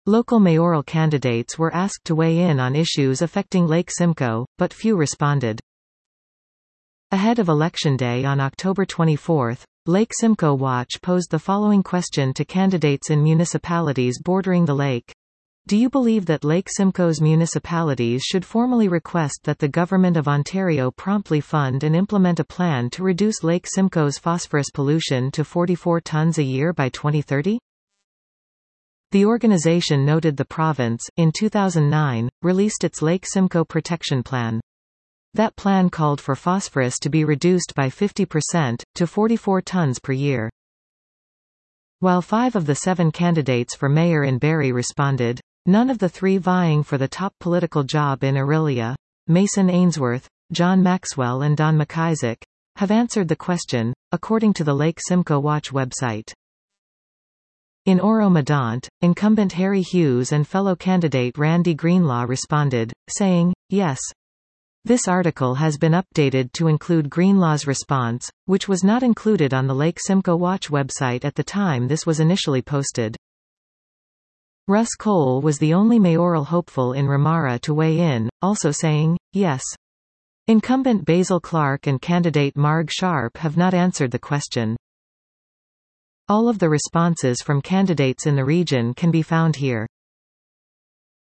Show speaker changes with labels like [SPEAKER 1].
[SPEAKER 1] Local mayoral candidates were asked to weigh in on issues affecting Lake Simcoe, but few responded. Ahead of Election Day on October 24, Lake Simcoe Watch posed the following question to candidates in municipalities bordering the lake. Do you believe that Lake Simcoe's municipalities should formally request that the Government of Ontario promptly fund and implement a plan to reduce Lake Simcoe's phosphorus pollution to 44 tons a year by 2030? The organization noted the province, in 2009, released its Lake Simcoe Protection Plan. That plan called for phosphorus to be reduced by 50%, to 44 tons per year. While 5 of the 7 candidates for mayor in Barrie responded, none of the 3 vying for the top political job in Orillia, Mason Ainsworth, John Maxwell and Don McIsaac, have answered the question, according to the Lake Simcoe Watch website. In Oro-Medonte, incumbent Harry Hughes and fellow candidate Randy Greenlaw responded, saying, yes. This article has been updated to include Greenlaw's response, which was not included on the Lake Simcoe Watch website at the time this was initially posted. Russ Cole was the only mayoral hopeful in Ramara to weigh in, also saying, yes. Incumbent Basil Clark and candidate Marg Sharp have not answered the question. All of the responses from candidates in the region can be found here.